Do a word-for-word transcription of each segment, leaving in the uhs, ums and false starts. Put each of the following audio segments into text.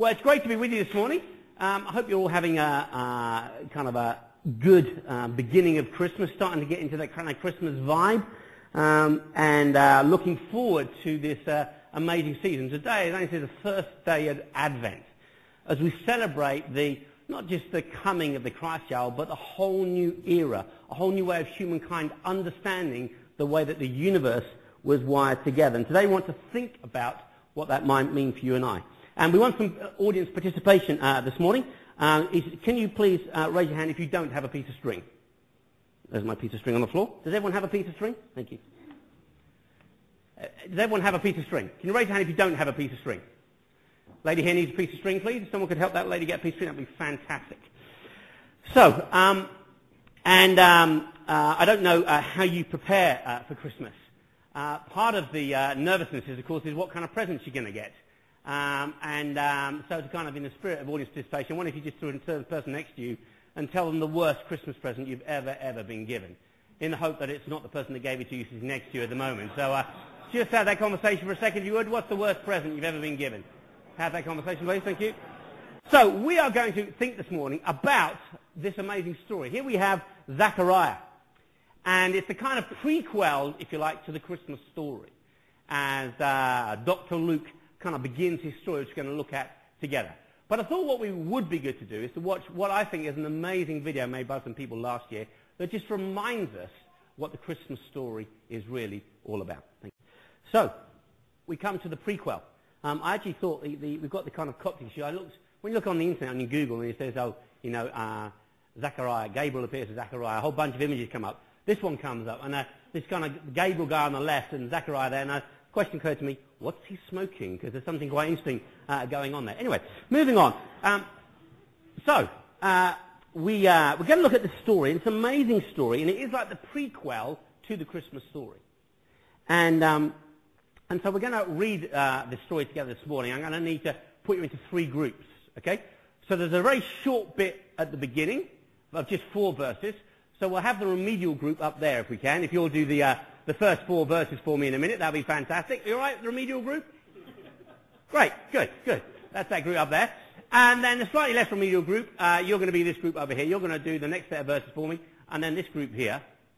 Well, it's great to be with you this morning. Um, I hope you're all having a, a kind of a good uh, beginning of Christmas, starting to get into that kind of Christmas vibe, um, and uh, looking forward to this uh, amazing season. Today is actually the first day of Advent, as we celebrate the not just the coming of the Christ child, but a whole new era, a whole new way of humankind understanding the way that the universe was wired together. And today we want to think about what that might mean for you and I. And we want some audience participation uh, this morning. Uh, is, can you please uh, raise your hand if you don't have a piece of string? There's my piece of string on the floor. Does everyone have a piece of string? Thank you. Uh, does everyone have a piece of string? Can you raise your hand if you don't have a piece of string? Lady here needs a piece of string, please. If someone could help that lady get a piece of string, that would be fantastic. So, um, and um, uh, I don't know uh, how you prepare uh, for Christmas. Uh, part of the uh, nervousness is, of course, is what kind of presents you're going to get. Um, and um, so to kind of in the spirit of audience participation, I wonder if you just turn to the person next to you and tell them the worst Christmas present you've ever, ever been given, in the hope that it's not the person that gave it to you who's next to you at the moment. So uh, just have that conversation for a second, if you would. What's the worst present you've ever been given? Have that conversation, please. Thank you. So we are going to think this morning about this amazing story. Here we have Zechariah. And it's a kind of prequel, if you like, to the Christmas story, as uh, Doctor Luke kind of begins his story, which we're going to look at together. But I thought what we would be good to do is to watch what I think is an amazing video made by some people last year that just reminds us what the Christmas story is really all about. Thank you. So, we come to the prequel. Um, I actually thought the, the, we've got the kind of Coptic issue. I looked, when you look on the internet and you Google and it says, oh, you know, uh, Zechariah, Gabriel appears to Zechariah, a whole bunch of images come up. This one comes up, and uh, this kind of Gabriel guy on the left and Zechariah there, and a question occurred to me, what's he smoking? Because there's something quite interesting uh, going on there. Anyway, moving on. Um, so, uh, we, uh, we're going to look at the story. It's an amazing story, and it is like the prequel to the Christmas story. And, um, and so we're going to read uh, the story together this morning. I'm going to need to put you into three groups, okay? So there's a very short bit at the beginning of just four verses. So we'll have the remedial group up there if we can. If you'll do the, uh, the first four verses for me in a minute, that'll be fantastic. You all right, the remedial group? Great, good, good. That's that group up there. And then the slightly less remedial group, uh, you're going to be this group over here. You're going to do the next set of verses for me. And then this group here,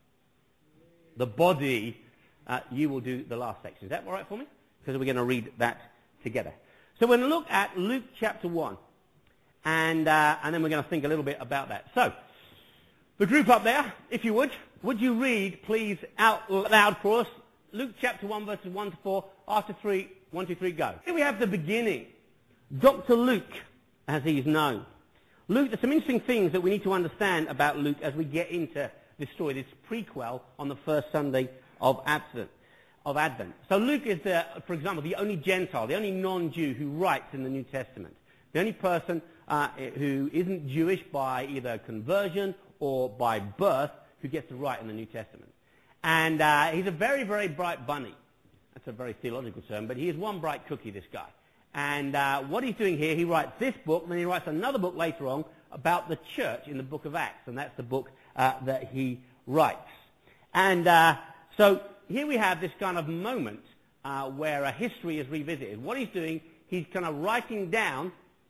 the body, uh, you will do the last section. Is that all right for me? Because we're going to read that together. So we're going to look at Luke chapter one. And, uh, and then we're going to think a little bit about that. So, the group up there, if you would, would you read, please, out loud for us, Luke chapter one, verses one to four, after three, one, two, three, go. Here we have the beginning. Doctor Luke, as he's known. Luke, there's some interesting things that we need to understand about Luke as we get into this story, this prequel on the first Sunday of Advent. Of Advent. So Luke is, the, for example, the only Gentile, the only non-Jew who writes in the New Testament. The only person uh, who isn't Jewish by either conversion or by birth, who gets to write in the New Testament. And uh, he's a very, very bright bunny. That's a very theological term, but he is one bright cookie, this guy. And uh, what he's doing here, he writes this book, and then he writes another book later on about the church in the book of Acts, and that's the book uh, that he writes. And uh, so here we have this kind of moment uh, where a history is revisited. What he's doing, he's kind of writing down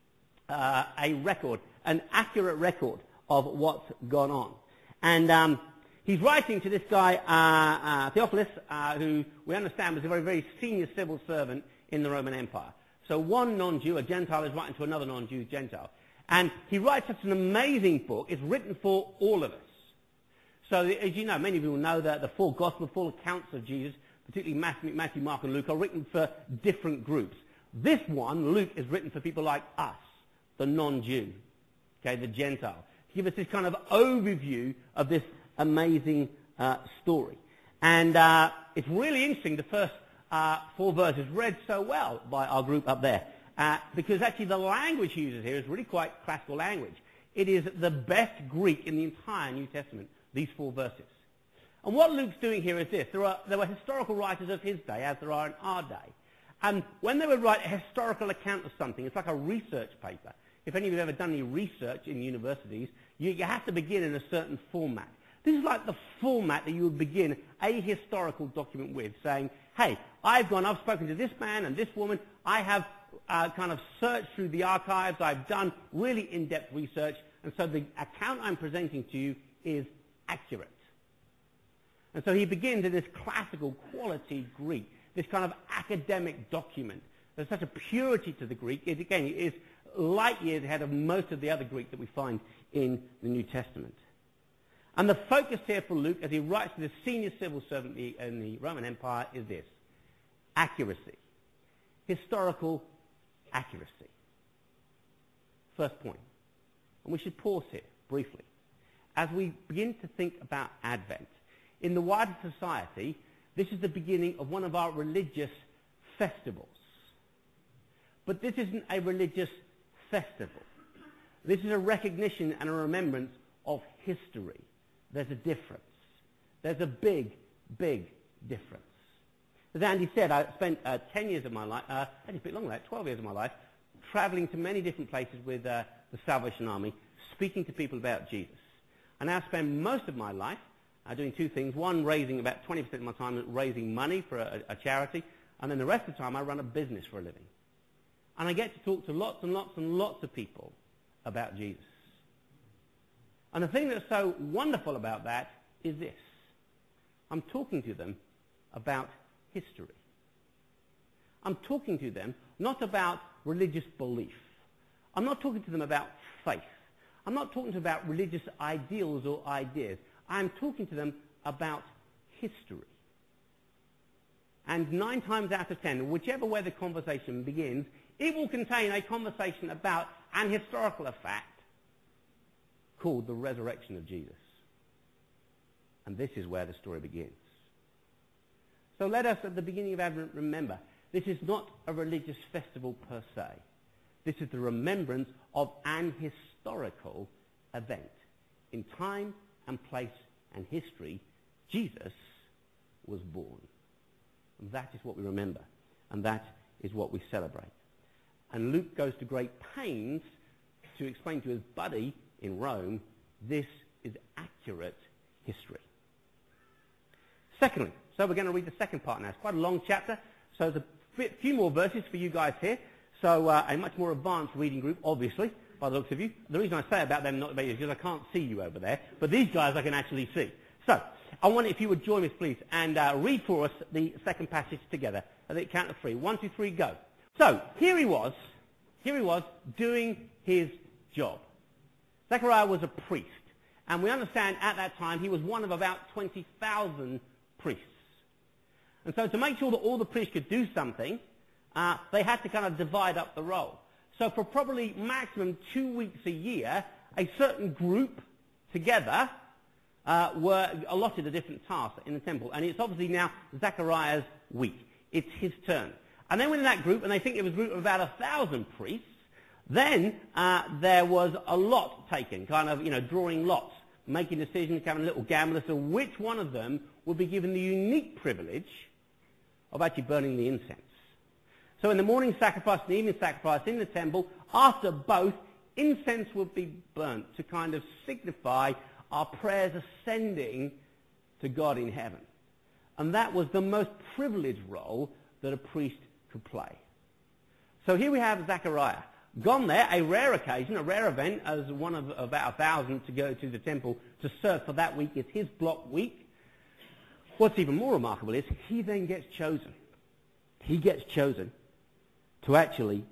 uh, a record, an accurate record of what's gone on. And um, he's writing to this guy, uh, uh, Theophilus, uh, who we understand was a very, very senior civil servant in the Roman Empire. So one non-Jew, a Gentile, is writing to another non-Jew Gentile. And he writes such an amazing book. It's written for all of us. So as you know, many of you will know that the four Gospels, four accounts of Jesus, particularly Matthew, Matthew, Mark, and Luke, are written for different groups. This one, Luke, is written for people like us, the non-Jew, okay, the Gentile. Give us this kind of overview of this amazing uh, story. And uh, it's really interesting, the first uh, four verses read so well by our group up there, uh, because actually the language he uses here is really quite classical language. It is the best Greek in the entire New Testament, these four verses. And what Luke's doing here is this. There, are, there were historical writers of his day, as there are in our day. And when they would write a historical account of something, it's like a research paper. If any of you have ever done any research in universities, you, you have to begin in a certain format. This is like the format that you would begin a historical document with, saying, hey, I've gone, I've spoken to this man and this woman, I have uh, kind of searched through the archives. I've done really in-depth research, and so the account I'm presenting to you is accurate. And so he begins in this classical quality Greek, this kind of academic document. There's such a purity to the Greek. It, again, it is light years ahead of most of the other Greek that we find in the New Testament. And the focus here for Luke, as he writes to the senior civil servant in the Roman Empire, is this: accuracy. Historical accuracy. First point. And we should pause here briefly. As we begin to think about Advent, in the wider society, this is the beginning of one of our religious festivals. But this isn't a religious festival. This is a recognition and a remembrance of history. There's a difference. There's a big, big difference. As Andy said, I spent uh, ten years of my life, uh, actually a bit longer than that, twelve years of my life, traveling to many different places with uh, the Salvation Army, speaking to people about Jesus. I now spend most of my life uh, doing two things. One, raising about twenty percent of my time raising money for a, a charity, and then the rest of the time I run a business for a living. And I get to talk to lots and lots and lots of people about Jesus. And the thing that's so wonderful about that is this: I'm talking to them about history. I'm talking to them not about religious belief. I'm not talking to them about faith. I'm not talking to them about religious ideals or ideas. I'm talking to them about history. And nine times out of ten, whichever way the conversation begins, it will contain a conversation about an historical fact called the resurrection of Jesus. And this is where the story begins. So let us, at the beginning of Advent, remember, this is not a religious festival per se. This is the remembrance of an historical event. In time and place and history, Jesus was born. And that is what we remember. And that is what we celebrate. And Luke goes to great pains to explain to his buddy in Rome, this is accurate history. Secondly, so we're going to read the second part now. It's quite a long chapter, so there's a few more verses for you guys here. So uh, a much more advanced reading group, obviously, by the looks of you. The reason I say about them not about you is because I can't see you over there, but these guys I can actually see. So I wonder if you would join us, please, and uh, read for us the second passage together at the count of three. One, two, three, go. So here he was, here he was doing his job. Zechariah was a priest, and we understand at that time he was one of about twenty thousand priests. And so to make sure that all the priests could do something, uh, they had to kind of divide up the role. So for probably maximum two weeks a year, a certain group together uh, were allotted a different task in the temple. And it's obviously now Zechariah's week. It's his turn. And then within that group, and they think it was a group of about a thousand priests, then uh, there was a lot taken, kind of, you know, drawing lots, making decisions, having a little gamble as to which one of them would be given the unique privilege of actually burning the incense. So in the morning sacrifice and the evening sacrifice in the temple, after both, incense would be burnt to kind of signify our prayers ascending to God in heaven. And that was the most privileged role that a priest could play. So here we have Zechariah, gone there, a rare occasion, a rare event, as one of about a thousand to go to the temple to serve for that week. It's his block week. What's even more remarkable is he then gets chosen. He gets chosen to actually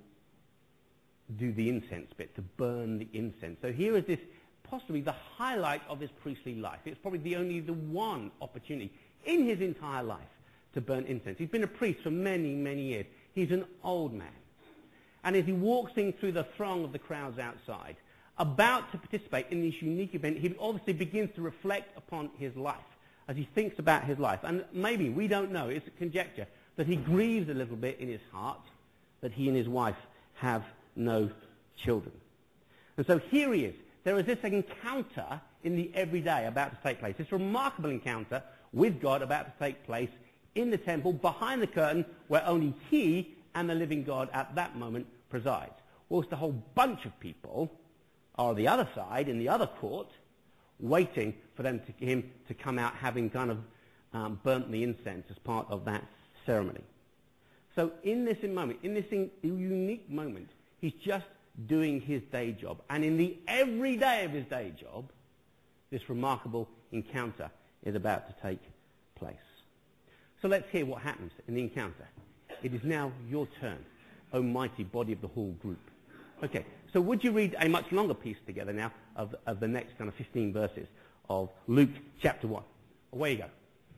do the incense bit, to burn the incense. So here is this, possibly the highlight of his priestly life. It's probably the only the one opportunity in his entire life to burn incense. He's been a priest for many, many years. He's an old man. And as he walks in through the throng of the crowds outside, about to participate in this unique event, he obviously begins to reflect upon his life as he thinks about his life. And maybe, we don't know, it's a conjecture, that he grieves a little bit in his heart that he and his wife have no children. And so here he is. There is this encounter in the everyday about to take place, this remarkable encounter with God about to take place in the temple, behind the curtain, where only he and the living God at that moment presides. Whilst a whole bunch of people are on the other side, in the other court, waiting for them to, him to come out having kind of um, burnt the incense as part of that ceremony. So in this moment, in this in, unique moment, he's just doing his day job. And in the every day of his day job, this remarkable encounter is about to take place. So let's hear what happens in the encounter. It is now your turn, O mighty body of the Hall group. Okay, so would you read a much longer piece together now of, of the next kind of fifteen verses of Luke chapter one? Away you go.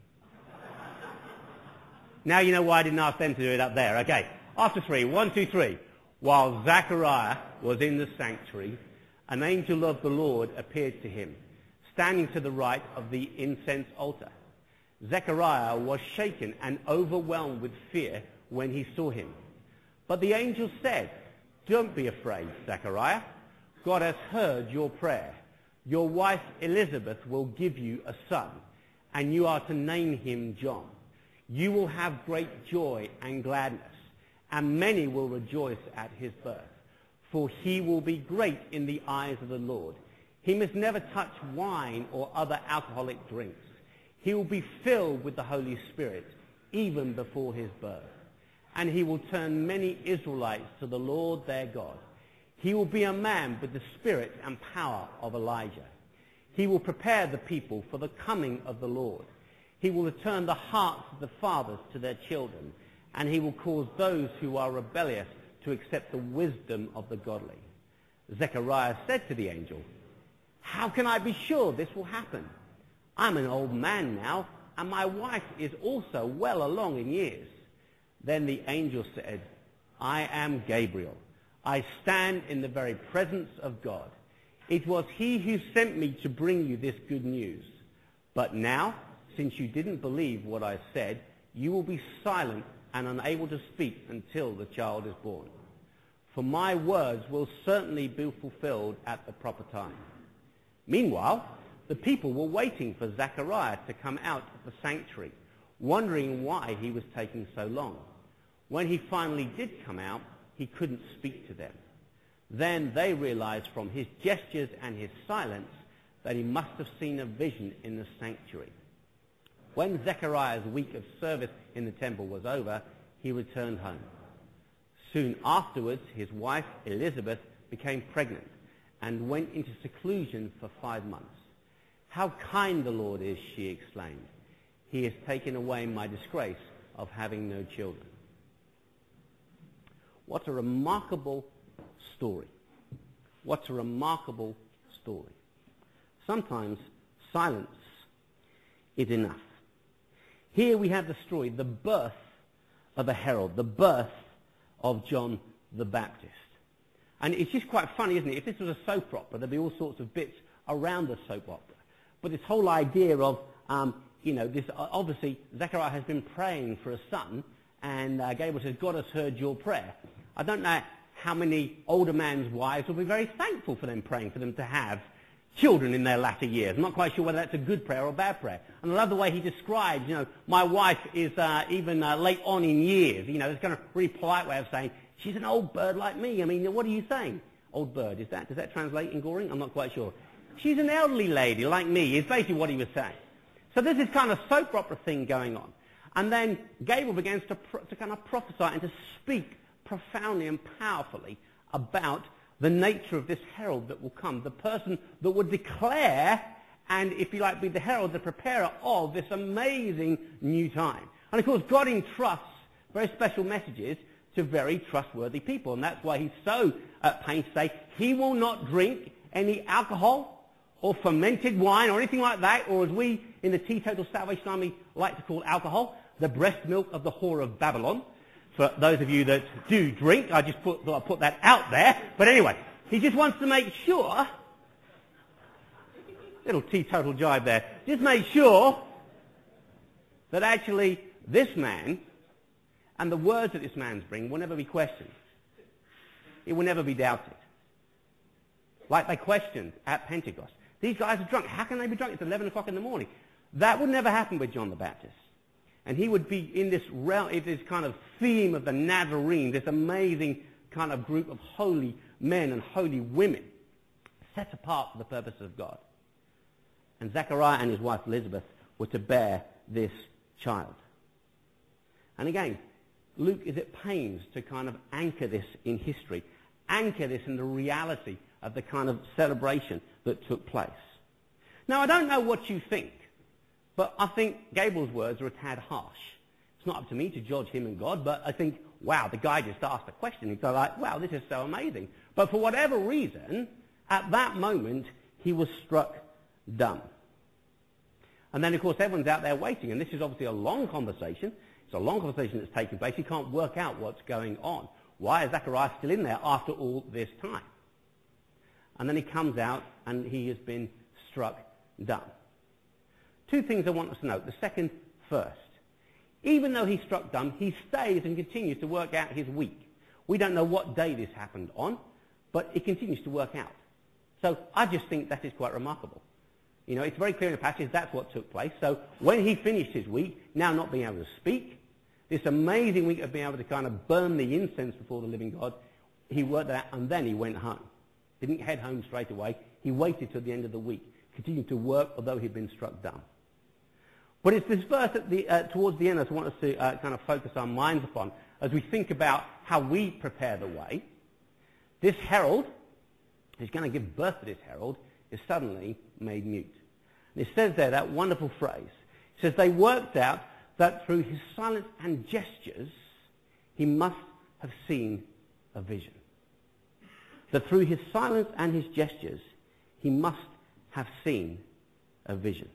Now you know why I didn't ask them to do it up there. Okay, after three, one, two, three. While Zechariah was in the sanctuary, an angel of the Lord appeared to him, standing to the right of the incense altar. Zechariah was shaken and overwhelmed with fear when he saw him. But the angel said, "Don't be afraid, Zechariah. God has heard your prayer. Your wife Elizabeth will give you a son, and you are to name him John. You will have great joy and gladness, and many will rejoice at his birth, for he will be great in the eyes of the Lord. He must never touch wine or other alcoholic drinks. He will be filled with the Holy Spirit even before his birth. And he will turn many Israelites to the Lord their God. He will be a man with the spirit and power of Elijah. He will prepare the people for the coming of the Lord. He will return the hearts of the fathers to their children, and he will cause those who are rebellious to accept the wisdom of the godly." Zechariah said to the angel, "How can I be sure this will happen? I'm an old man now, and my wife is also well along in years." Then the angel said, "I am Gabriel. I stand in the very presence of God. It was he who sent me to bring you this good news. But now, since you didn't believe what I said, you will be silent and unable to speak until the child is born. For my words will certainly be fulfilled at the proper time." Meanwhile, the people were waiting for Zechariah to come out of the sanctuary, wondering why he was taking so long. When he finally did come out, he couldn't speak to them. Then they realized from his gestures and his silence that he must have seen a vision in the sanctuary. When Zechariah's week of service in the temple was over, he returned home. Soon afterwards, his wife Elizabeth became pregnant and went into seclusion for five months. "How kind the Lord is," she exclaimed. "He has taken away my disgrace of having no children." What a remarkable story. What a remarkable story. Sometimes silence is enough. Here we have the story, the birth of a herald, the birth of John the Baptist. And it's just quite funny, isn't it? If this was a soap opera, there'd be all sorts of bits around the soap opera. But this whole idea of, um, you know, this uh, obviously Zechariah has been praying for a son, and uh, Gabriel says, "God has heard your prayer." I don't know how many older man's wives will be very thankful for them praying for them to have children in their latter years. I'm not quite sure whether that's a good prayer or a bad prayer. And I love the way he describes, you know, my wife is uh, even uh, late on in years. You know, it's kind of a really polite way of saying, she's an old bird like me. I mean, what are you saying? Old bird, is that, does that translate in Goring? I'm not quite sure. She's an elderly lady like me, is basically what he was saying. So there's this kind of soap opera thing going on. And then Gabriel begins to, pro- to kind of prophesy and to speak profoundly and powerfully about the nature of this herald that will come, the person that would declare and, if you like, be the herald, the preparer of this amazing new time. And, of course, God entrusts very special messages to very trustworthy people, and that's why he's so at pains to say he will not drink any alcohol or fermented wine or anything like that, or as we in the Teetotal Salvation Army like to call alcohol, the breast milk of the whore of Babylon. For those of you that do drink, I just put, thought I'd put that out there. But anyway, he just wants to make sure, little teetotal jibe there, just make sure that actually this man and the words that this man's bring will never be questioned. It will never be doubted. Like they questioned at Pentecost. These guys are drunk. How can they be drunk? It's eleven o'clock in the morning. That would never happen with John the Baptist. And he would be in this realm, this kind of theme of the Nazarene, this amazing kind of group of holy men and holy women set apart for the purposes of God. And Zechariah and his wife Elizabeth were to bear this child. And again, Luke is at pains to kind of anchor this in history, anchor this in the reality of the kind of celebration that took place. Now, I don't know what you think, but I think Gabriel's words are a tad harsh. It's not up to me to judge him and God, but I think, wow, the guy just asked a question. He's like, wow, this is so amazing. But for whatever reason, at that moment, he was struck dumb. And then, of course, everyone's out there waiting, and this is obviously a long conversation. It's a long conversation that's taking place. You can't work out what's going on. Why is Zachariah still in there after all this time? And then he comes out, and he has been struck dumb. Two things I want us to note. The second first. Even though he's struck dumb, he stays and continues to work out his week. We don't know what day this happened on, but it continues to work out. So I just think that is quite remarkable. You know, it's very clear in the passage that's what took place. So when he finished his week, now not being able to speak, this amazing week of being able to kind of burn the incense before the living God, he worked that and then he went home. Didn't head home straight away. He waited till the end of the week, continued to work although he'd been struck dumb. But it's this verse at the, uh, towards the end I want us to uh, kind of focus our minds upon as we think about how we prepare the way. This herald, who's going to give birth to this herald, is suddenly made mute. And it says there, that wonderful phrase. It says, they worked out that through his silence and gestures, he must have seen a vision. That through his silence and his gestures, he must have seen a vision.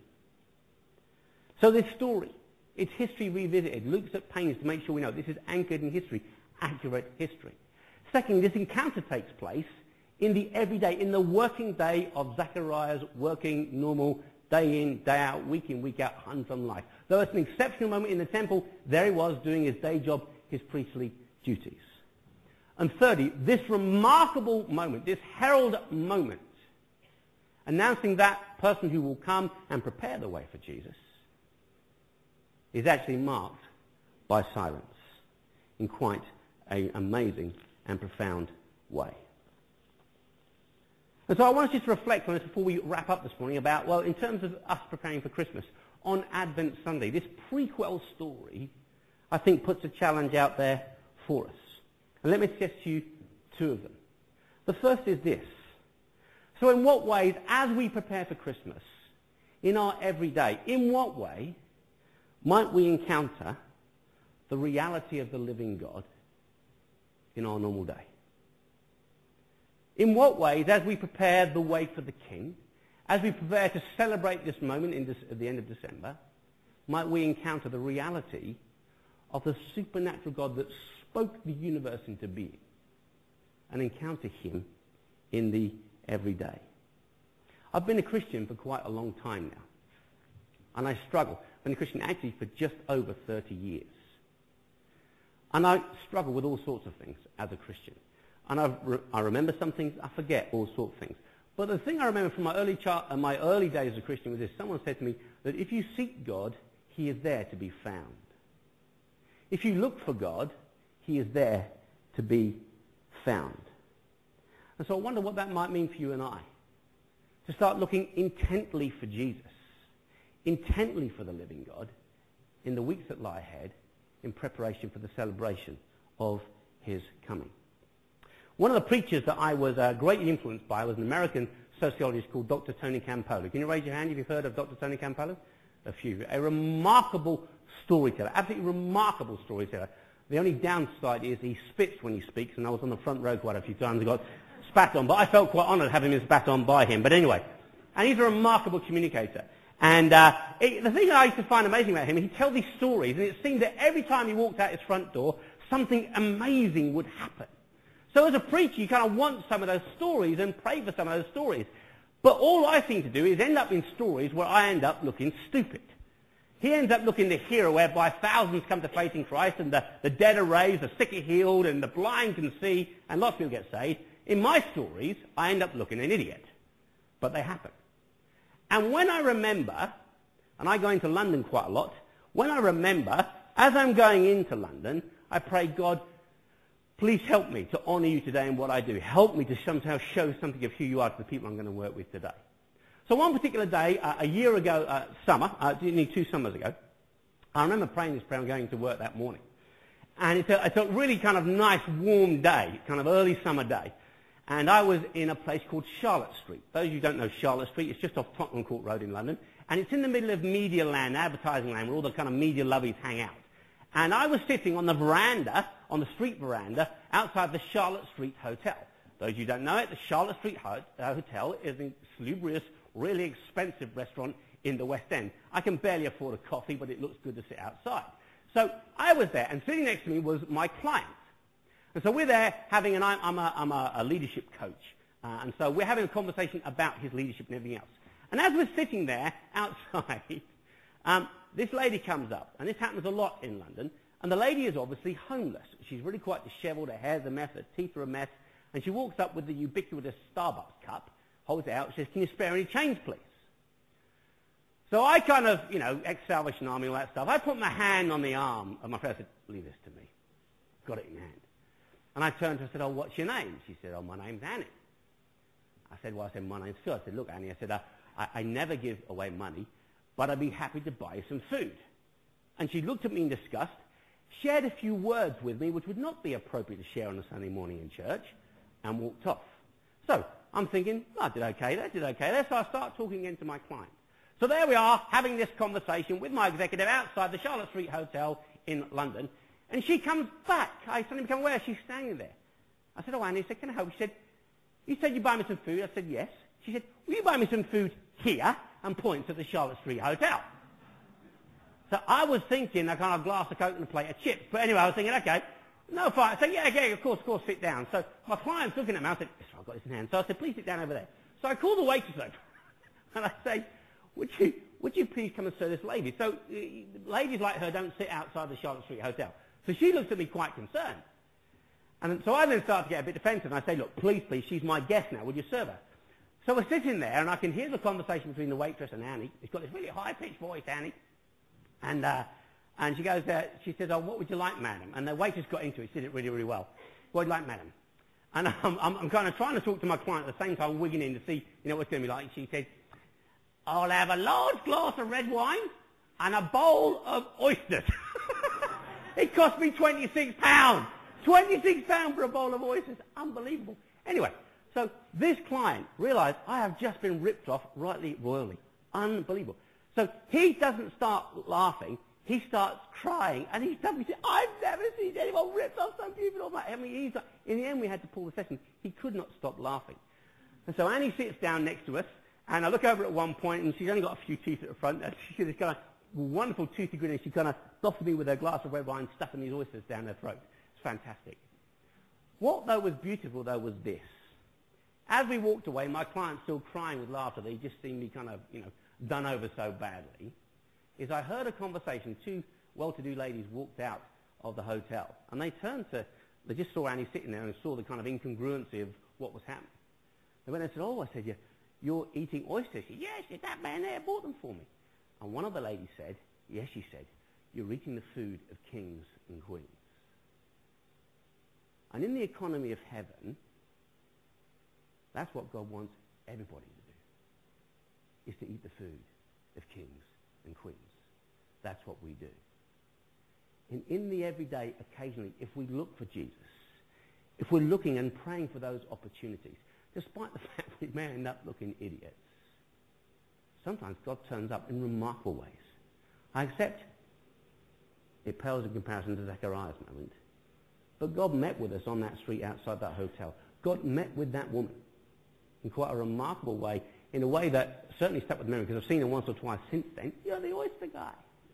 So this story, it's history revisited. Luke's at pains to make sure we know this is anchored in history, accurate history. Second, this encounter takes place in the everyday, in the working day of Zachariah's working, normal, day in, day out, week in, week out, hands-on life. Though it's an exceptional moment in the temple, there he was doing his day job, his priestly duties. And thirdly, this remarkable moment, this herald moment, announcing that person who will come and prepare the way for Jesus, is actually marked by silence in quite an amazing and profound way. And so I want us to reflect on this before we wrap up this morning about, well, in terms of us preparing for Christmas, on Advent Sunday, this prequel story, I think, puts a challenge out there for us. And let me suggest to you two of them. The first is this. So in what ways, as we prepare for Christmas, in our everyday, in what way might we encounter the reality of the living God in our normal day? In what ways, as we prepare the way for the King, as we prepare to celebrate this moment in this, at the end of December, might we encounter the reality of the supernatural God that spoke the universe into being and encounter him in the everyday? I've been a Christian for quite a long time now, and I struggle. I've been a Christian actually for just over thirty years. And I struggle with all sorts of things as a Christian. And I, re- I remember some things, I forget all sorts of things. But the thing I remember from my early, char- uh, my early days as a Christian was this. Someone said to me that if you seek God, he is there to be found. If you look for God, he is there to be found. And so I wonder what that might mean for you and I. To start looking intently for Jesus, intently for the living God, in the weeks that lie ahead, in preparation for the celebration of his coming. One of the preachers that I was uh, greatly influenced by was an American sociologist called Doctor Tony Campolo. Can you raise your hand if you've heard of Doctor Tony Campolo? A few. A remarkable storyteller, absolutely remarkable storyteller. The only downside is he spits when he speaks, and I was on the front row quite a few times and got spat on, but I felt quite honoured having been spat on by him. But anyway, and he's a remarkable communicator. And uh, it, the thing I used to find amazing about him, he'd tell these stories, and it seemed that every time he walked out his front door, something amazing would happen. So as a preacher, you kind of want some of those stories and pray for some of those stories. But all I seem to do is end up in stories where I end up looking stupid. He ends up looking the hero whereby thousands come to faith in Christ and the, the dead are raised, the sick are healed, and the blind can see, and lots of people get saved. In my stories, I end up looking an idiot. But they happen. And when I remember, and I go into London quite a lot, when I remember, as I'm going into London, I pray, God, please help me to honour you today in what I do. Help me to somehow show something of who you are to the people I'm going to work with today. So one particular day, uh, a year ago, uh, summer, uh, two summers ago, I remember praying this prayer and going to work that morning. And it's a, it's a really kind of nice warm day, kind of early summer day. And I was in a place called Charlotte Street. Those of you who don't know Charlotte Street, it's just off Tottenham Court Road in London. And it's in the middle of media land, advertising land, where all the kind of media lovies hang out. And I was sitting on the veranda, on the street veranda, outside the Charlotte Street Hotel. Those of you who don't know it, the Charlotte Street Ho- uh, Hotel is a salubrious, really expensive restaurant in the West End. I can barely afford a coffee, but it looks good to sit outside. So I was there, and sitting next to me was my client. And so we're there having, and I'm, I'm, a, I'm a, a leadership coach, uh, and so we're having a conversation about his leadership and everything else. And as we're sitting there outside, um, this lady comes up, and this happens a lot in London, and the lady is obviously homeless. She's really quite disheveled, her hair's a mess, her teeth are a mess, and she walks up with the ubiquitous Starbucks cup, holds it out, says, "Can you spare any change, please?" So I kind of, you know, ex-Salvation Army, all that stuff. I put my hand on the arm of my friend. I said, "Leave this to me." Got it in hand. And I turned to her and said, "Oh, what's your name?" She said, "Oh, my name's Annie." I said, "Well," I said, "my name's Phil." I said, "Look, Annie," I said, I, I, I never give away money, but I'd be happy to buy you some food." And she looked at me in disgust, shared a few words with me, which would not be appropriate to share on a Sunday morning in church, and walked off. So I'm thinking, oh, I did okay there, did okay there. So I start talking again to my client. So there we are, having this conversation with my executive outside the Charlotte Street Hotel in London. And she comes back. I suddenly become aware she's standing there. I said, "Oh, Annie," I said, "Can I help?" She said, "You said you'd buy me some food." I said, "Yes." She said, "Will you buy me some food here?" And points to the Charlotte Street Hotel. So I was thinking a kind of glass of Coke and a plate of chips. But anyway, I was thinking, okay, no fine. I said, "Yeah, okay, of course, of course, sit down." So my client's looking at me. I said, "Yes, I've got this in hand." So I said, "Please sit down over there." So I call the waitress over. And I say, Would you, would you please come and serve this lady? So uh, ladies like her don't sit outside the Charlotte Street Hotel. So she looks at me quite concerned. And so I then start to get a bit defensive. And I say, "Look, please, please, she's my guest now. Would you serve her?" So we're sitting there, and I can hear the conversation between the waitress and Annie. It's got this really high-pitched voice, Annie. And, uh, and she goes, uh, she says, "Oh, what would you like, madam?" And the waitress got into it. She did it really, really well. "What would you like, madam?" And I'm, I'm, I'm kind of trying to talk to my client at the same time, wigging in to see, you know, what's going to be like. She said, "I'll have a large glass of red wine and a bowl of oysters." It cost me twenty-six pounds. twenty-six pounds for a bowl of oysters. Unbelievable. Anyway, so this client realized I have just been ripped off rightly royally. Unbelievable. So he doesn't start laughing. He starts crying, and he's telling me, "I've never seen anyone ripped off so beautiful." I mean, he's like, in the end, we had to pull the session. He could not stop laughing. And so Annie sits down next to us, and I look over at one point, and she's only got a few teeth at the front. And she's got this kind of wonderful toothy grin, and she kind of stops me with her glass of red wine, stuffing these oysters down her throat. It's fantastic. What, though, was beautiful, though, was this. As we walked away, my client still crying with laughter, they just seemed me kind of, you know, done over so badly, is I heard a conversation. Two well-to-do ladies walked out of the hotel, and they turned to, they just saw Annie sitting there and saw the kind of incongruency of what was happening. They went and said, "Oh," I said, "yeah, you're eating oysters?" She said, "Yes, yes, that man there bought them for me." And one of the ladies said, "Yes," she said, "you're eating the food of kings and queens." And in the economy of heaven, that's what God wants everybody to do, is to eat the food of kings and queens. That's what we do. And in the everyday, occasionally, if we look for Jesus, if we're looking and praying for those opportunities, despite the fact we may end up looking idiots, sometimes God turns up in remarkable ways. I accept it pales in comparison to Zechariah's moment. But God met with us on that street outside that hotel. God met with that woman in quite a remarkable way, in a way that certainly stuck with memory, because I've seen her once or twice since then. "You're the oyster guy."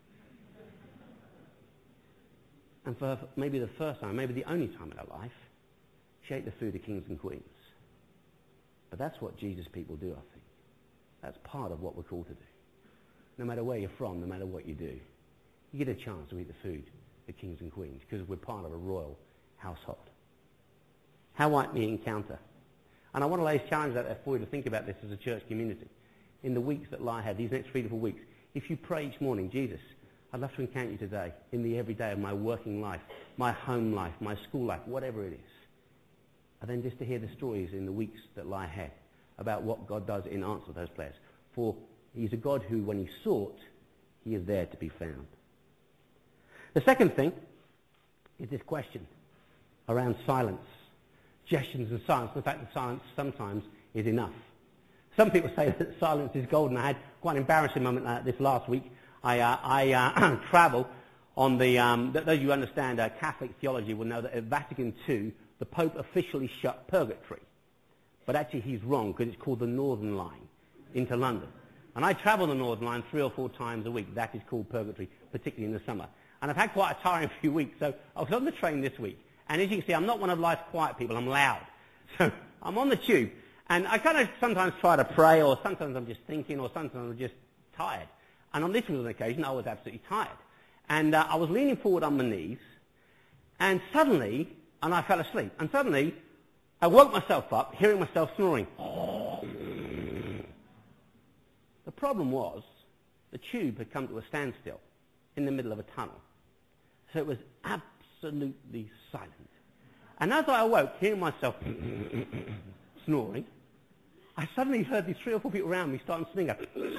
And for maybe the first time, maybe the only time in her life, she ate the food of kings and queens. But that's what Jesus people do, I think. That's part of what we're called to do. No matter where you're from, no matter what you do, you get a chance to eat the food of kings and queens, because we're part of a royal household. How might we encounter? And I want to lay a challenge out there for you to think about this as a church community. In the weeks that lie ahead, these next three to four weeks, if you pray each morning, "Jesus, I'd love to encounter you today in the everyday of my working life, my home life, my school life, whatever it is." And then just to hear the stories in the weeks that lie ahead about what God does in answer to those prayers. For he's a God who, when he sought, he is there to be found. The second thing is this question around silence, suggestions and silence. In fact, the silence sometimes is enough. Some people say that silence is golden. I had quite an embarrassing moment uh, this last week. I, uh, I uh, travel on the, um, those of you who understand uh, Catholic theology will know that at Vatican Two, the Pope officially shut purgatory. But actually he's wrong, because it's called the Northern Line into London. And I travel the Northern Line three or four times a week. That is called purgatory, particularly in the summer. And I've had quite a tiring few weeks. So I was on the train this week. And as you can see, I'm not one of life's quiet people. I'm loud. So I'm on the tube. And I kind of sometimes try to pray, or sometimes I'm just thinking, or sometimes I'm just tired. And on this was an occasion, I was absolutely tired. And uh, I was leaning forward on my knees. And suddenly, and I fell asleep. And suddenly, I woke myself up, hearing myself snoring. The problem was, the tube had come to a standstill in the middle of a tunnel. So it was absolutely silent. And as I awoke, hearing myself snoring, I suddenly heard these three or four people around me starting to sneer.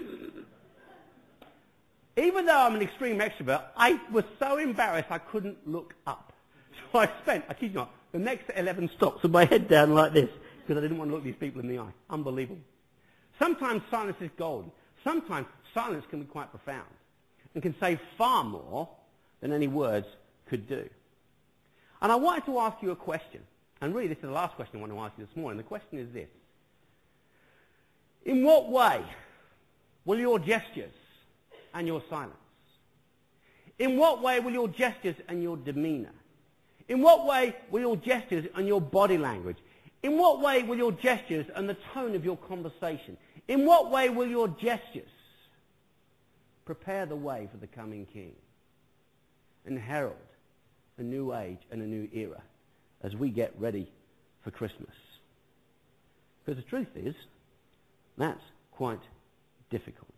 Even though I'm an extreme extrovert, I was so embarrassed I couldn't look up. So I spent, I kid you not, the next eleven stops with my head down like this, because I didn't want to look these people in the eye. Unbelievable. Sometimes silence is golden. Sometimes silence can be quite profound and can say far more than any words could do. And I wanted to ask you a question. And really, this is the last question I want to ask you this morning. The question is this. In what way will your gestures and your silence? In what way will your gestures and your demeanor? In what way will your gestures and your body language? In what way will your gestures and the tone of your conversation? In what way will your gestures prepare the way for the coming King and herald a new age and a new era as we get ready for Christmas? Because the truth is, that's quite difficult.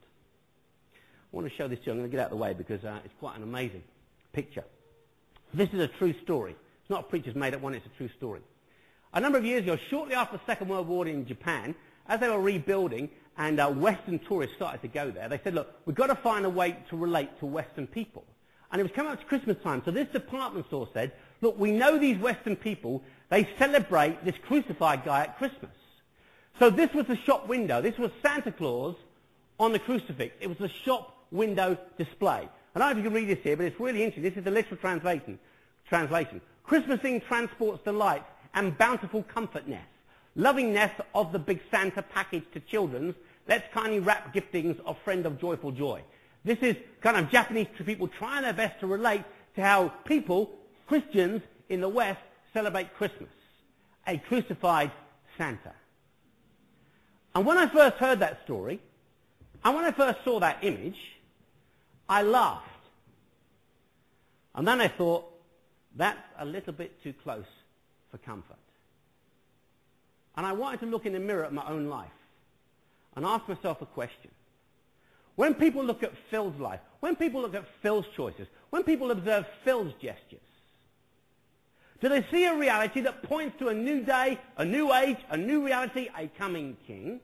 I want to show this to you. I'm going to get out of the way because uh, it's quite an amazing picture. This is a true story. It's not a preacher's made up one, it's a true story. A number of years ago, shortly after the Second World War in Japan, as they were rebuilding and uh, Western tourists started to go there, they said, look, we've got to find a way to relate to Western people. And it was coming up to Christmas time, so this department store said, look, we know these Western people, they celebrate this crucified guy at Christmas. So this was the shop window. This was Santa Claus on the crucifix. It was the shop window display. I don't know if you can read this here, but it's really interesting. This is the literal translation. Translation. Christmasing transports delight and bountiful comfortness. Lovingness of the big Santa package to children's. Let's kindly wrap giftings of friend of joyful joy. This is kind of Japanese people trying their best to relate to how people, Christians in the West, celebrate Christmas. A crucified Santa. And when I first heard that story, and when I first saw that image, I laughed. And then I thought, that's a little bit too close for comfort. And I wanted to look in the mirror at my own life and ask myself a question. When people look at Phil's life, when people look at Phil's choices, when people observe Phil's gestures, do they see a reality that points to a new day, a new age, a new reality, a coming King?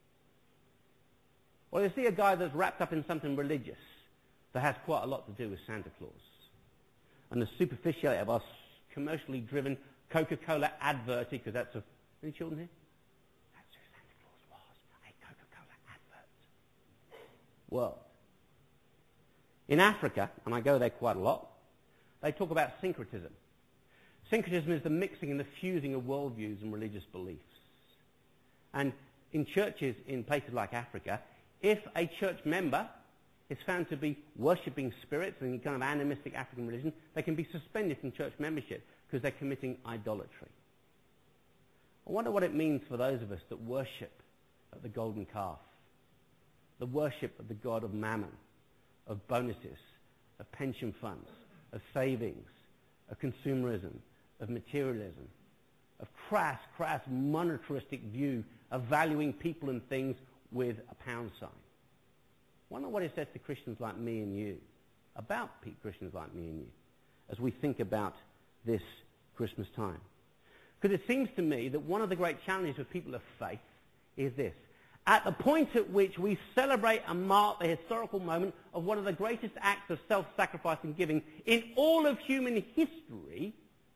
Or do they see a guy that's wrapped up in something religious that has quite a lot to do with Santa Claus? And the superficiality of our commercially driven Coca-Cola advert, because that's a... Any children here? That's who Santa Claus was, a Coca-Cola advert. World. In Africa, and I go there quite a lot, they talk about syncretism. Syncretism is the mixing and the fusing of worldviews and religious beliefs. And in churches in places like Africa, if a church member is found to be worshipping spirits in kind of animistic African religion, they can be suspended from church membership because they're committing idolatry. I wonder what it means for those of us that worship at the golden calf, the worship of the god of mammon, of bonuses, of pension funds, of savings, of consumerism, of materialism, of crass, crass monetaristic view of valuing people and things with a pound sign. I wonder what it says to Christians like me and you, about Christians like me and you, as we think about this Christmas time. Because it seems to me that one of the great challenges of people of faith is this. at the point at which we celebrate and mark the historical moment of one of the greatest acts of self-sacrifice and giving in all of human history,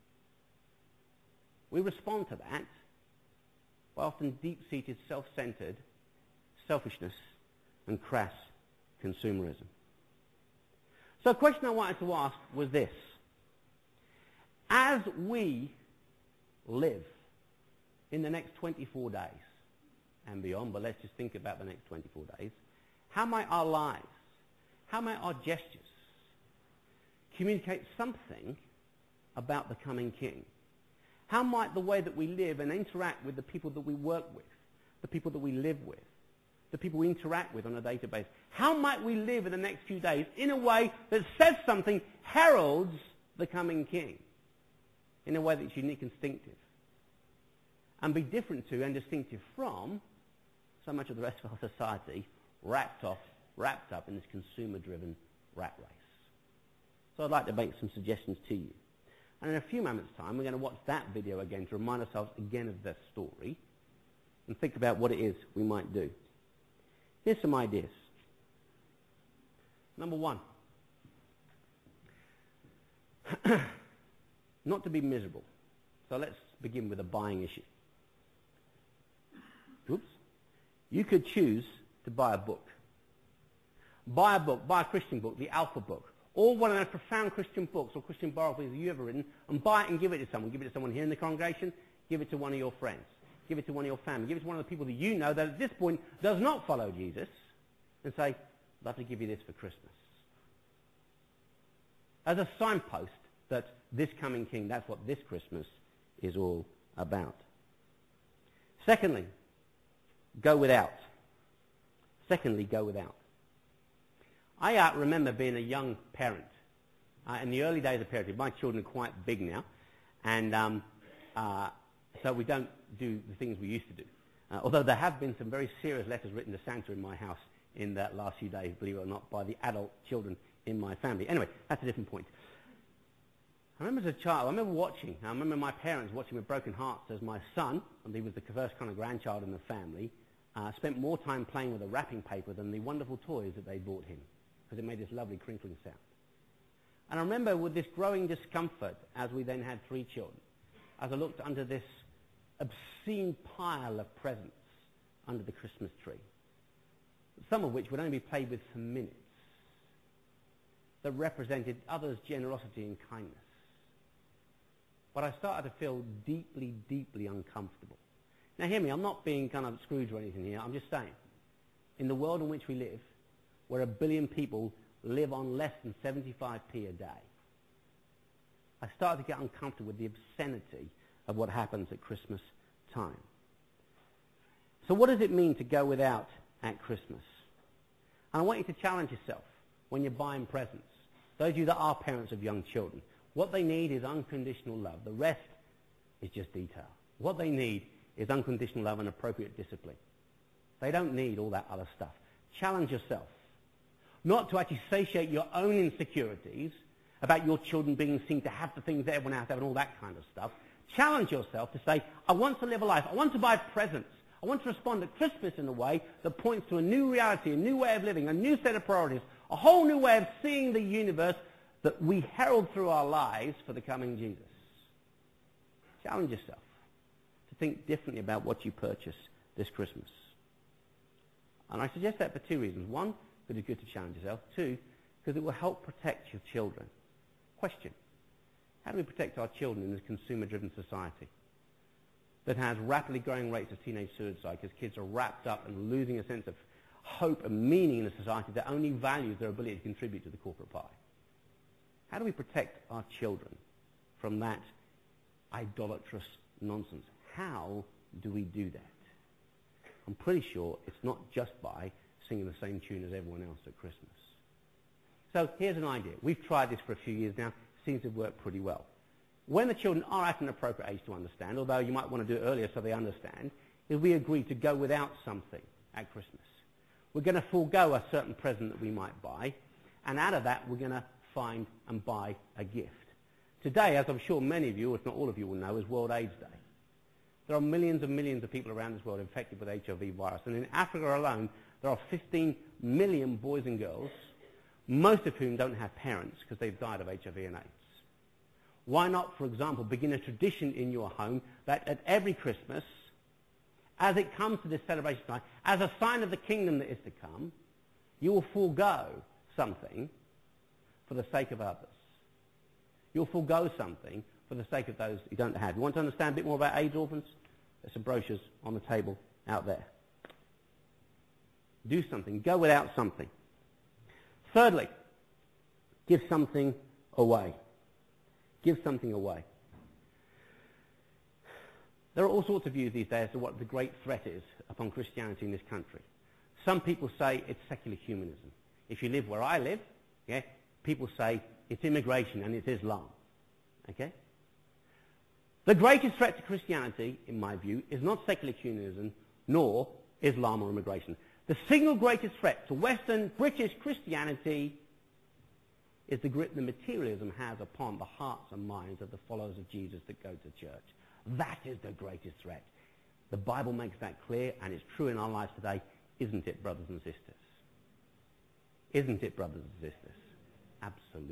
we respond to that by often deep-seated self-centered selfishness and crass consumerism. So a question I wanted to ask was this. As we live in the next twenty-four days and beyond, but let's just think about the next twenty-four days, how might our lives, how might our gestures communicate something about the coming King? How might the way that we live and interact with the people that we work with, the people that we live with, the people we interact with on a day-to-day basis, how might we live in the next few days in a way that says something, heralds the coming King, in a way that's unique and distinctive, and be different to and distinctive from so much of the rest of our society wrapped, off, wrapped up in this consumer-driven rat race? So I'd like to make some suggestions to you. And in a few moments' time, we're going to watch that video again to remind ourselves again of that story and think about what it is we might do. Here's some ideas. Number one, not to be miserable. So let's begin with a buying issue. Oops. You could choose to buy a book. Buy a book, buy a Christian book, the Alpha book, or one of the profound Christian books or Christian biographies you've ever written, and buy it and give it to someone. Give it to someone here in the congregation, give it to one of your friends, give it to one of your family, give it to one of the people that you know that at this point does not follow Jesus, and say, I'd love to give you this for Christmas. As a signpost that this coming King, that's what this Christmas is all about. Secondly, go without. Secondly, go without. I uh, remember being a young parent. Uh, in the early days of parenting, my children are quite big now, and um, uh, so we don't do the things we used to do. Uh, although there have been some very serious letters written to Santa in my house in the last few days, believe it or not, by the adult children in my family. Anyway, that's a different point. I remember as a child, I remember watching, I remember my parents watching with broken hearts as my son, and he was the first kind of grandchild in the family, uh, spent more time playing with the wrapping paper than the wonderful toys that they bought him, because it made this lovely crinkling sound. And I remember with this growing discomfort as we then had three children, as I looked under this obscene pile of presents under the Christmas tree, some of which would only be played with for minutes, that represented others' generosity and kindness. But I started to feel deeply, deeply uncomfortable. Now hear me, I'm not being kind of Scrooge or anything here, I'm just saying, in the world in which we live, where a billion people live on less than seventy-five p a day, I started to get uncomfortable with the obscenity of what happens at Christmas time. So what does it mean to go without at Christmas? And I want you to challenge yourself when you're buying presents. Those of you that are parents of young children, what they need is unconditional love. The rest is just detail. What they need is unconditional love and appropriate discipline. They don't need all that other stuff. Challenge yourself not to actually satiate your own insecurities about your children being seen to have the things that everyone else has and all that kind of stuff. Challenge yourself to say, I want to live a life. I want to buy presents. I want to respond to Christmas in a way that points to a new reality, a new way of living, a new set of priorities, a whole new way of seeing the universe that we herald through our lives for the coming Jesus. Challenge yourself to think differently about what you purchase this Christmas. And I suggest that for two reasons. One, because it's good to challenge yourself. Two, because it will help protect your children. Question: how do we protect our children in this consumer-driven society that has rapidly growing rates of teenage suicide because kids are wrapped up and losing a sense of hope and meaning in a society that only values their ability to contribute to the corporate pie? How do we protect our children from that idolatrous nonsense? How do we do that? I'm pretty sure it's not just by singing the same tune as everyone else at Christmas. So here's an idea. We've tried this for a few years now. It seems to work pretty well. When the children are at an appropriate age to understand, although you might want to do it earlier so they understand, is we agree to go without something at Christmas. We're going to forego a certain present that we might buy, and out of that we're going to find and buy a gift. Today, as I'm sure many of you, if not all of you will know, is World AIDS Day. there are millions and millions of people around this world infected with H I V virus. And in Africa alone, there are fifteen million boys and girls, most of whom don't have parents because they've died of H I V and AIDS. Why not, for example, begin a tradition in your home that at every Christmas, as it comes to this celebration time, as a sign of the kingdom that is to come, you will forego something for the sake of others. You'll forego something for the sake of those you don't have. You want to understand a bit more about AIDS orphans? There's some brochures on the table out there. Do something. Go without something. Thirdly, give something away. Give something away. There are all sorts of views these days as to what the great threat is upon Christianity in this country. Some people say it's secular humanism. If you live where I live, yeah, people say it's immigration and it's Islam. Okay? The greatest threat to Christianity, in my view, is not secular humanism nor Islam or immigration. The single greatest threat to Western British Christianity is the grip that materialism has upon the hearts and minds of the followers of Jesus that go to church. That is the greatest threat. The Bible makes that clear, and it's true in our lives today, isn't it, brothers and sisters? Isn't it, brothers and sisters? Absolutely.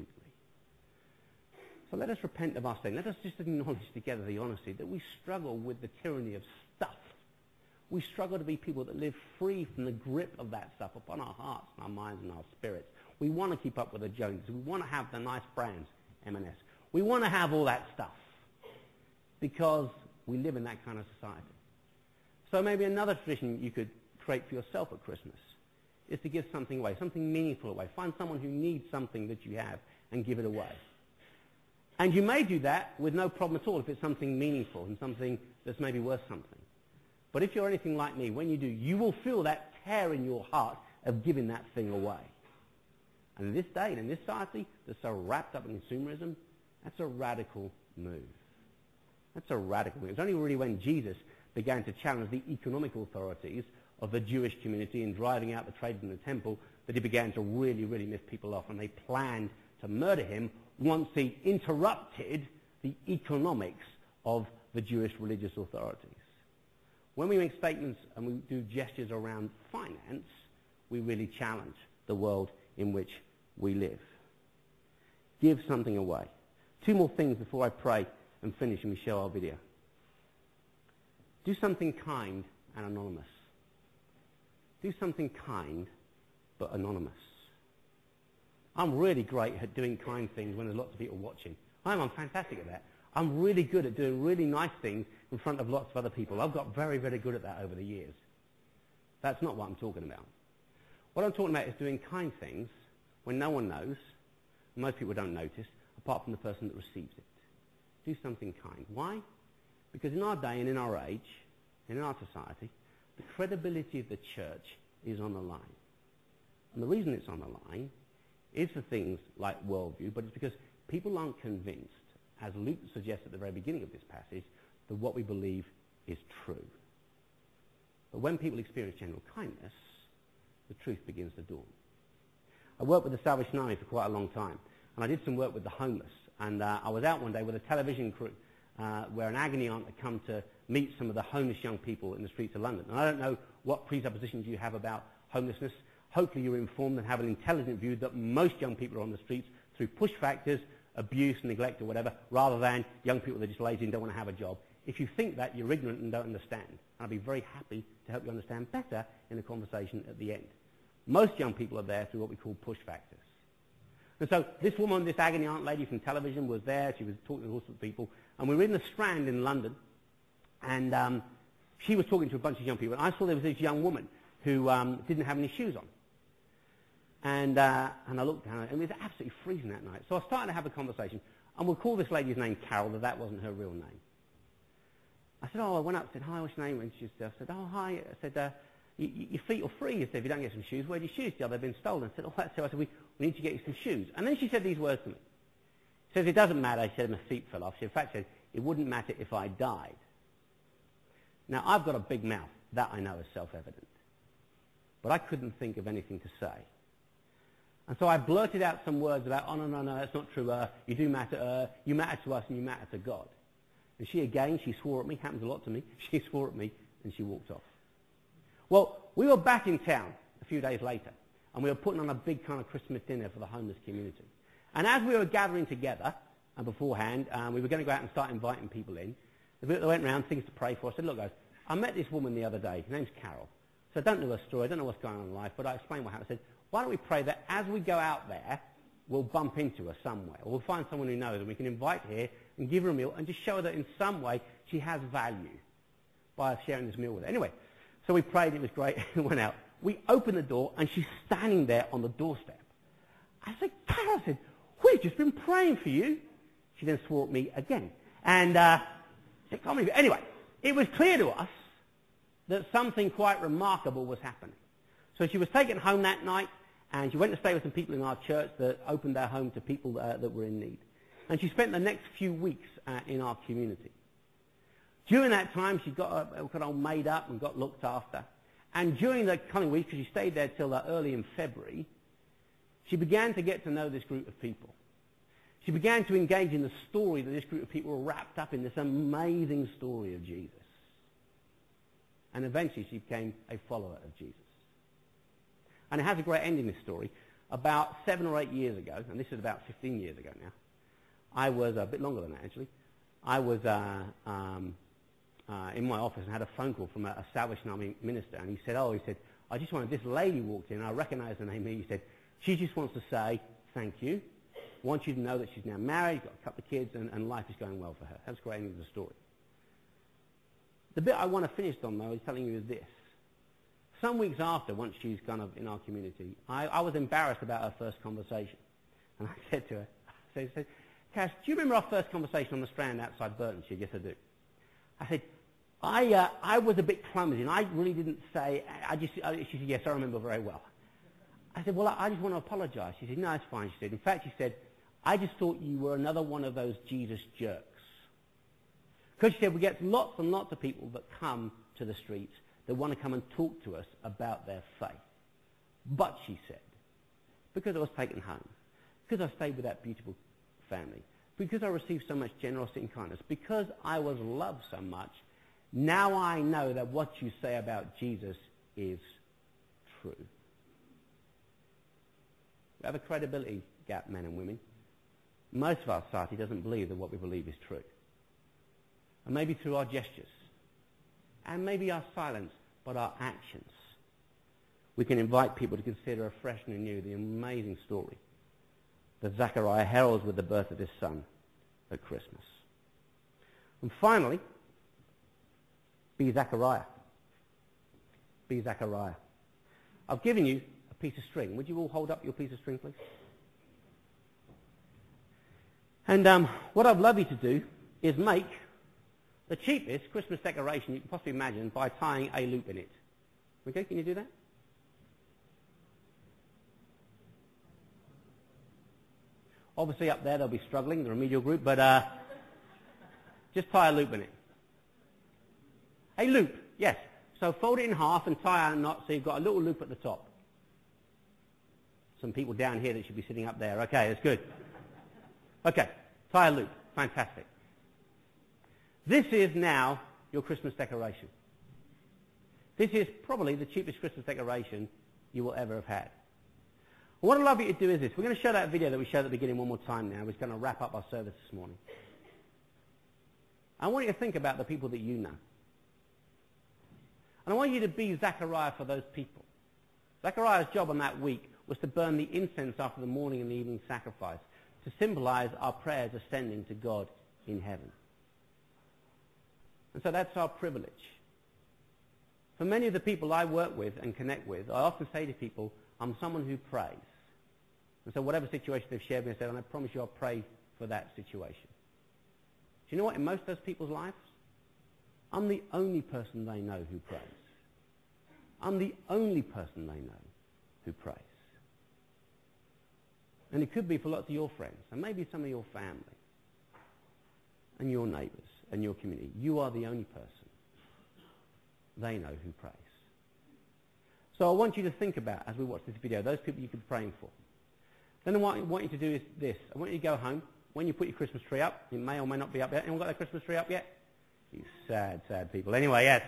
So let us repent of our sin. Let us just acknowledge together the honesty that we struggle with the tyranny of stuff. We struggle to be people that live free from the grip of that stuff upon our hearts and our minds and our spirits. We want to keep up with the Joneses. We want to have the nice brands, M and S. We want to have all that stuff because we live in that kind of society. So maybe another tradition you could create for yourself at Christmas is to give something away, something meaningful away. Find someone who needs something that you have and give it away. And you may do that with no problem at all if it's something meaningful and something that's maybe worth something. But if you're anything like me, when you do, you will feel that tear in your heart of giving that thing away. And in this day and in this society that's so wrapped up in consumerism, that's a radical move. That's a radical move. It's only really when Jesus began to challenge the economic authorities of the Jewish community in driving out the trade in the temple that he began to really, really miss people off. And they planned to murder him once he interrupted the economics of the Jewish religious authorities. When we make statements and we do gestures around finance, we really challenge the world in which we live. Give something away. Two more things before I pray and finish and we show our video. Do something kind and anonymous. Do something kind but anonymous. I'm really great at doing kind things when there's lots of people watching. I'm, I'm fantastic at that. I'm really good at doing really nice things in front of lots of other people. I've got very, very good at that over the years. That's not what I'm talking about. What I'm talking about is doing kind things when no one knows, and most people don't notice, apart from the person that receives it. Do something kind. Why? Because in our day and in our age, and in our society, the credibility of the church is on the line. And the reason it's on the line is for things like worldview, but it's because people aren't convinced, as Luke suggests at the very beginning of this passage, that what we believe is true. But when people experience general kindness, the truth begins to dawn. I worked with the Salvation Army for quite a long time, and I did some work with the homeless. And uh, I was out one day with a television crew uh, where an agony aunt had come to meet some of the homeless young people in the streets of London. And I don't know what presuppositions you have about homelessness. Hopefully you're informed and have an intelligent view that most young people are on the streets through push factors, abuse, neglect, or whatever, rather than young people that are just lazy and don't want to have a job. If you think that, you're ignorant and don't understand. And I'd be very happy to help you understand better in the conversation at the end. Most young people are there through what we call push factors. And so this woman, this agony aunt lady from television was there. She was talking to all sorts of people. And we were in the Strand in London. And um, she was talking to a bunch of young people. And I saw there was this young woman who um, didn't have any shoes on. And, uh, and I looked down, and it was absolutely freezing that night. So I started to have a conversation. And we'll call this lady's name Carol, though that wasn't her real name. I said, oh, I went up and said, hi, what's your name? And she said, oh, hi. I said, uh, you, your feet are free. I said, if you don't get some shoes, where'd your shoes go? They've been stolen. I said, oh, that's so. I said, we, we need to get you some shoes. And then she said these words to me. She says, it doesn't matter. She said, my feet fell off. She in fact said, it wouldn't matter if I died. Now, I've got a big mouth. That I know is self-evident. But I couldn't think of anything to say. And so I blurted out some words about, oh, no, no, no, that's not true. Uh, you do matter. Uh, you matter to us and you matter to God. And she again, she swore at me, happens a lot to me, she swore at me and she walked off. Well, we were back in town a few days later and we were putting on a big kind of Christmas dinner for the homeless community. And as we were gathering together, and beforehand, um, we were going to go out and start inviting people in. They went around, things to pray for. I said, look guys, I met this woman the other day, her name's Carol. So I don't know her story, I don't know what's going on in life, but I explained what happened. I said, why don't we pray that as we go out there, we'll bump into her somewhere, or we'll find someone who knows, and we can invite her here and give her a meal and just show her that in some way she has value by us sharing this meal with her. Anyway, so we prayed, it was great, we went out. We opened the door, and she's standing there on the doorstep. I said, Carol, I said, we've just been praying for you. She then swore at me again. And uh, I said, can't believe it. Anyway, it was clear to us that something quite remarkable was happening. So she was taken home that night, and she went to stay with some people in our church that opened their home to people uh, that were in need. And she spent the next few weeks uh, in our community. During that time, she got, uh, got all made up and got looked after. And during the coming weeks, because she stayed there till uh, early in February, she began to get to know this group of people. She began to engage in the story that this group of people were wrapped up in, this amazing story of Jesus. And eventually she became a follower of Jesus. And it has a great ending, this story. About seven or eight years ago, and this is about fifteen years ago now, I was, a bit longer than that actually, I was uh, um, uh, in my office and had a phone call from a, a Salvation Army minister, and he said, oh, he said, I just wanted, this lady walked in, I recognized her name, he said, she just wants to say thank you, wants you to know that she's now married, got a couple of kids, and, and life is going well for her. That's a great ending of the story. The bit I want to finish on, though, is telling you is this. Some weeks after, once she's kind of in our community, I, I was embarrassed about her first conversation. And I said to her, I said, Cass, do you remember our first conversation on the Strand outside Burton? She said, yes, I do. I said, I, uh, I was a bit clumsy, and I really didn't say, I just, I, she said, yes, I remember very well. I said, well, I, I just want to apologize. She said, no, it's fine. She said, in fact, she said, I just thought you were another one of those Jesus jerks. Because she said, we get lots and lots of people that come to the streets that want to come and talk to us about their faith. But, she said, because I was taken home, because I stayed with that beautiful family, because I received so much generosity and kindness, because I was loved so much, now I know that what you say about Jesus is true. We have a credibility gap, men and women. Most of our society doesn't believe that what we believe is true. And maybe through our gestures, and maybe our silence, but our actions, we can invite people to consider afresh and anew the amazing story that Zechariah heralds with the birth of his son at Christmas. And finally, be Zechariah. Be Zechariah. I've given you a piece of string. Would you all hold up your piece of string, please? And um, what I'd love you to do is make the cheapest Christmas decoration you can possibly imagine by tying a loop in it. Okay, can you do that? Obviously up there they'll be struggling, the remedial group, but uh, just tie a loop in it. A loop, yes. So fold it in half and tie a knot so you've got a little loop at the top. Some people down here that should be sitting up there. Okay, that's good. Okay, tie a loop. Fantastic. This is now your Christmas decoration. This is probably the cheapest Christmas decoration you will ever have had. And what I'd love you to do is this. We're going to show that video that we showed at the beginning one more time now. We're going to wrap up our service this morning. I want you to think about the people that you know. And I want you to be Zechariah for those people. Zechariah's job on that week was to burn the incense after the morning and the evening sacrifice to symbolize our prayers ascending to God in heaven. And so that's our privilege. For many of the people I work with and connect with, I often say to people, I'm someone who prays. And so whatever situation they've shared with me, I said, and I promise you I'll pray for that situation. Do you know what? In most of those people's lives, I'm the only person they know who prays. I'm the only person they know who prays. And it could be for lots of your friends, and maybe some of your family, and your neighbours, and your community. You are the only person they know who prays. So I want you to think about, as we watch this video, those people you could be praying for. Then what I want you to do is this. I want you to go home. I when you put your Christmas tree up, it may or may not be up yet. Anyone got their Christmas tree up yet? You sad, sad people. Anyway, yes.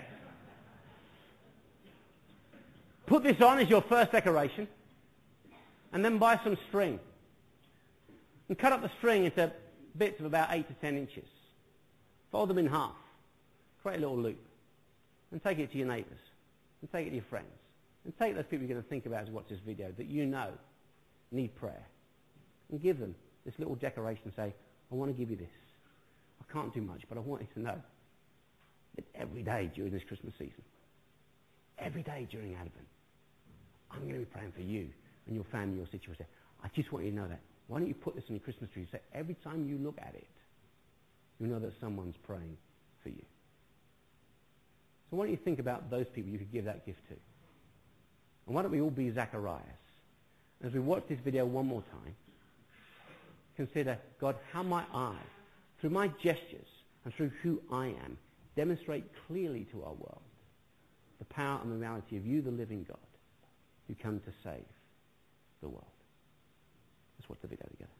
Put this on as your first decoration, and then buy some string. And cut up the string into bits of about eight to ten inches. Fold them in half. Create a little loop. And take it to your neighbours. And take it to your friends. And take those people you're going to think about as watch this video that you know need prayer. And give them this little decoration and say, I want to give you this. I can't do much, but I want you to know that every day during this Christmas season, every day during Advent, I'm going to be praying for you and your family, your situation. I just want you to know that. Why don't you put this on your Christmas tree? So every time you look at it, you know that someone's praying for you. So why don't you think about those people you could give that gift to? And why don't we all be Zacharias? As we watch this video one more time, consider, God, how might I, through my gestures and through who I am, demonstrate clearly to our world the power and the reality of you, the living God, who come to save the world. Let's watch the video together.